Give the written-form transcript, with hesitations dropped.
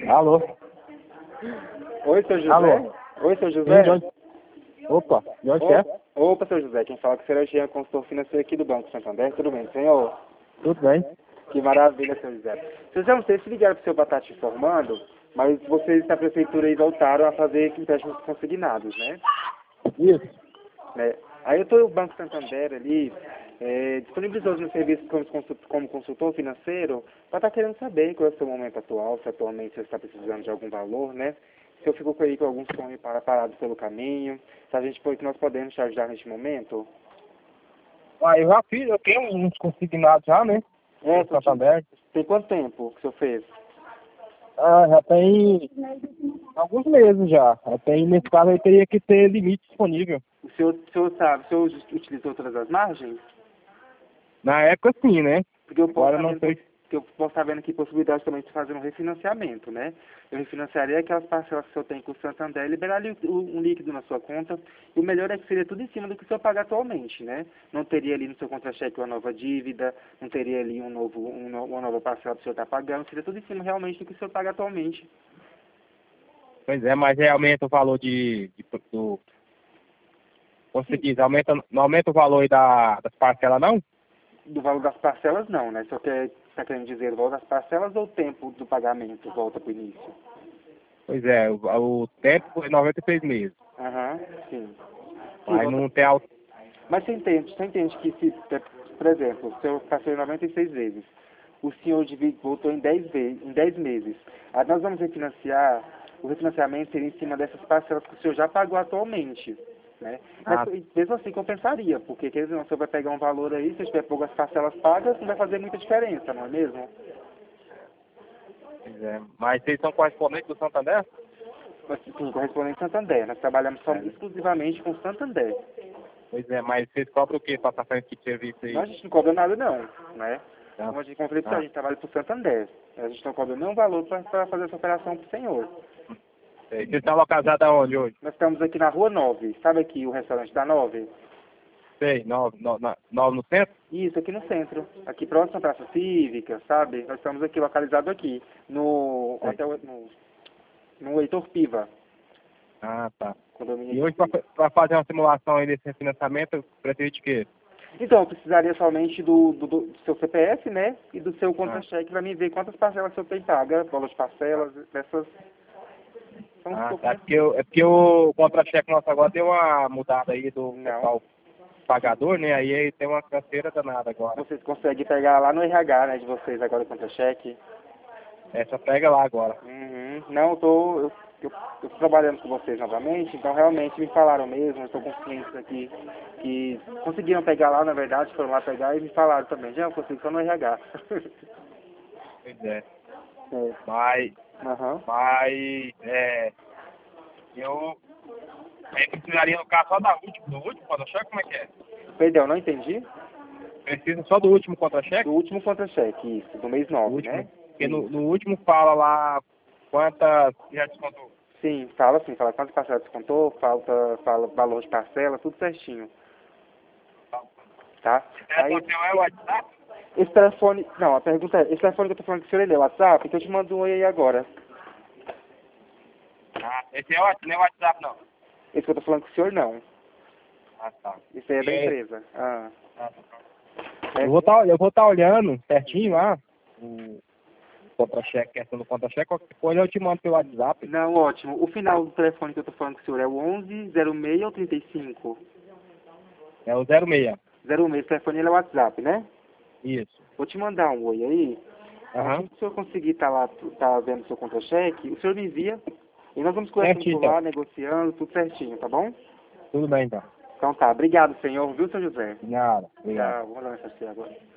Alô? Oi, seu José? Alô? Oi, seu José? Opa, de onde que é? Opa, seu José, quem fala que será o Jean, consultor financeiro aqui do Banco Santander. Tudo bem, senhor? Tudo bem? Que maravilha, seu José. Seu José, não sei se ligaram para o seu estar te informando, mas vocês da prefeitura aí voltaram a fazer empréstimos consignados, né? Isso. Né? Aí eu tô o Banco Santander ali, disponibilizou os meus serviços como consultor financeiro, para estar querendo saber qual é o seu momento atual, se atualmente você está precisando de algum valor, né? Se eu fico aí com algum sonho parado pelo caminho, se a gente foi que nós podemos te ajudar neste momento. Ah, eu já fiz, eu tenho uns consignados já, né? No Santander. Tem quanto tempo que o senhor fez? Ah, já tem alguns meses já. Nesse caso aí teria que ter limite disponível. O senhor sabe, o senhor utilizou todas as margens? Na época sim, né? Porque eu posso Agora não sei. porque eu posso estar vendo aqui possibilidade também de fazer um refinanciamento, né? Eu refinanciaria aquelas parcelas que o senhor tem com o Santander, liberaria um líquido na sua conta, e o melhor é que seria tudo em cima do que o senhor paga atualmente, né? Não teria ali no seu contra-cheque uma nova dívida, não teria ali uma nova parcela que o senhor está pagando, seria tudo em cima realmente do que o senhor paga atualmente. Pois é, mas aumenta o valor do. Como se diz, não aumenta o valor aí das parcelas não? Do valor das parcelas não, né? O senhor está querendo dizer o valor das parcelas ou o tempo do pagamento volta para o início? Pois é, o tempo é 96 meses. Aham, sim. Sim, Mas não tem alto. Mas você entende que se, por exemplo, o senhor passou em 96 vezes, o senhor voltou em 10 vezes, em 10 meses. Aí nós vamos refinanciar, o refinanciamento seria em cima dessas parcelas que o senhor já pagou atualmente, né? Mas Ah, mesmo assim compensaria, porque quer dizer, o senhor vai pegar um valor aí, se tiver poucas parcelas pagas, não vai fazer muita diferença, não é mesmo? pois é. Mas vocês são correspondentes do Santander? Mas sim, correspondente Santander, nós trabalhamos só exclusivamente com Santander. Pois é, mas vocês cobram o quê para passar esse serviço aí? Não, a gente não cobra nada não, né? Tá. Como a gente falei a Ah, gente trabalha para o Santander. A gente não cobra nenhum valor para fazer essa operação para o senhor. sei. Vocês estão localizados aonde hoje? Nós estamos aqui na Rua 9. Sabe aqui o restaurante da 9? Sei, nove no centro? Isso, aqui no centro. Aqui próximo à Praça Cívica, sabe? Nós estamos aqui localizados aqui, no Sei. hotel, no Heitor Piva. Ah, tá. Condomínio E Heitor hoje, Piva. para fazer uma simulação aí desse refinanciamento, precisa de quê? Então, eu precisaria somente do seu CPF, né? E do seu Ah, contra-cheque para me ver quantas parcelas o senhor tem paga, valor de parcelas, dessas. São os tá. documentos. É porque o contra-cheque nosso agora deu uma mudada aí do Não. pessoal pagador, né? Aí tem uma canseira danada agora. Vocês conseguem pegar lá no RH, né, de vocês agora o contra-cheque? Essa pega lá agora. Uhum. Não, eu tô trabalhando com vocês novamente, então realmente me falaram mesmo, eu estou com clientes aqui que conseguiram pegar lá, na verdade, foram lá pegar e me falaram também, já eu consigo só no RH. Pois é. É. Mas, Aham. eu precisaria no caso só do último contra-cheque, como é que é? Perdão, não entendi? Precisa só do último contra-cheque? Do último contra-cheque, isso, do mês Do 9, último. né? Porque Isso. no último fala lá quantas já descontou. Sim, fala quantas parcelas descontou, fala valor de parcela, tudo certinho, tá? Aí, Seu é o WhatsApp? esse telefone, não, a pergunta é, esse telefone que eu tô falando que o senhor ele é WhatsApp, então eu te mando um oi aí agora. Ah, esse é o WhatsApp, não é o WhatsApp não. Esse que eu tô falando com o senhor não. Ah, tá. Esse aí é da empresa. Ah. Eu vou estar olhando certinho lá o contra-cheque, questão do contra-cheque, qualquer coisa eu te mando pelo WhatsApp. Não, ótimo. O final do telefone que eu tô falando com o senhor é o 1106 ou 35? É o 06. 06, o telefone ele é WhatsApp, né? Isso. Vou te mandar um oi aí. Aham. Assim que o senhor conseguir estar lá, tá vendo o seu contra-cheque, o senhor me envia e nós vamos conversando Certinho, por lá, então. negociando, tudo certinho, tá bom? Tudo bem, então. Então tá, obrigado, senhor, viu, seu José? Nada. Obrigado. Tchau, vou lá nessa agora.